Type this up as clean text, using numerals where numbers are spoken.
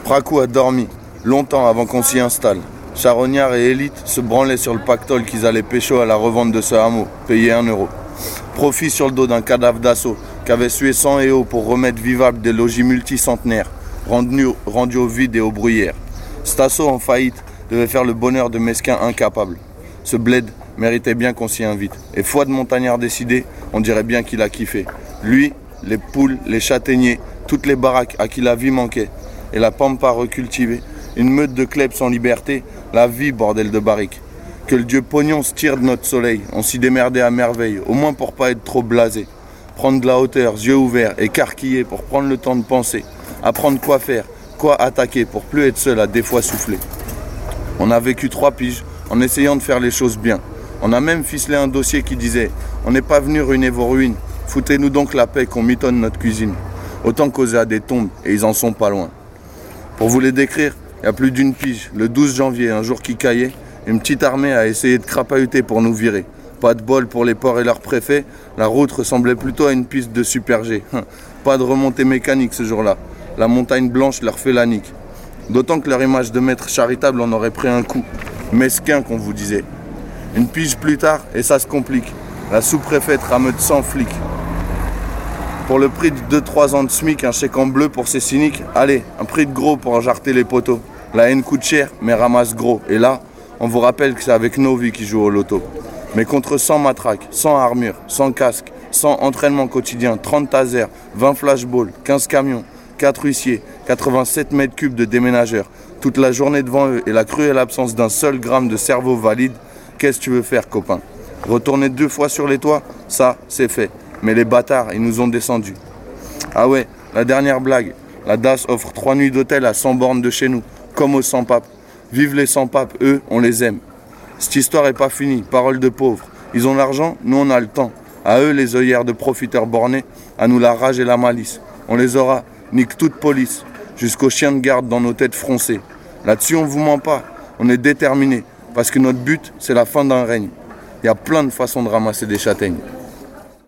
Pracou a dormi, longtemps avant qu'on s'y installe. Charognard et Élite se branlaient sur le pactole qu'ils allaient pécho à la revente de ce hameau, payé 1 euro. Profit sur le dos d'un cadavre d'assaut qu'avait sué 100 EO pour remettre vivables des logis multicentenaires, rendus au vide et aux bruyères. Cet assaut en faillite devait faire le bonheur de mesquins incapables. Ce bled méritait bien qu'on s'y invite. Et foi de montagnard décidé, on dirait bien qu'il a kiffé. Lui, les poules, les châtaigniers, toutes les baraques à qui la vie manquait. Et la pampa recultivée, une meute de klebs en liberté, la vie, bordel de barrique. Que le dieu pognon se tire de notre soleil, on s'y démerdait à merveille, au moins pour pas être trop blasé. Prendre de la hauteur, yeux ouverts, écarquillés pour prendre le temps de penser. Apprendre quoi faire, quoi attaquer pour plus être seul à des fois souffler. On a vécu 3 piges en essayant de faire les choses bien. On a même ficelé un dossier qui disait « On n'est pas venu ruiner vos ruines, foutez-nous donc la paix qu'on mitonne notre cuisine. » Autant causer à des tombes, et ils en sont pas loin. Pour vous les décrire, il y a plus d'une pige, le 12 janvier, un jour qui caillait, une petite armée a essayé de crapahuter pour nous virer. Pas de bol pour les ports et leurs préfets, la route ressemblait plutôt à une piste de Super G. Pas de remontée mécanique ce jour-là, la montagne blanche leur fait la nique. D'autant que leur image de maître charitable en aurait pris un coup. Mesquin qu'on vous disait. Une pige plus tard, et ça se complique. La sous-préfète rameute 100 flics. Pour le prix de 2-3 ans de SMIC, un chèque en bleu pour ces cyniques, allez, un prix de gros pour enjarter les poteaux. La haine coûte cher, mais ramasse gros. Et là, on vous rappelle que c'est avec nos vies qu'ils jouent au loto. Mais contre 100 matraques, 100 armures, 100 casques, 100 entraînements quotidiens, 30 tasers, 20 flashballs, 15 camions, 4 huissiers, 87 mètres cubes de déménageurs, toute la journée devant eux et la cruelle absence d'un seul gramme de cerveau valide, qu'est-ce que tu veux faire, copain? Retourner 2 fois sur les toits, ça, c'est fait. Mais les bâtards, ils nous ont descendus. Ah ouais, la dernière blague. La DAS offre 3 nuits d'hôtel à 100 bornes de chez nous, comme aux 100 papes. Vive les 100 papes, eux, on les aime. Cette histoire est pas finie, parole de pauvres. Ils ont l'argent, nous on a le temps. À eux, les œillères de profiteurs bornés, à nous la rage et la malice. On les aura, nique toute police, jusqu'aux chiens de garde dans nos têtes froncées. Là-dessus, on vous ment pas, on est déterminés, parce que notre but, c'est la fin d'un règne. Il y a plein de façons de ramasser des châtaignes.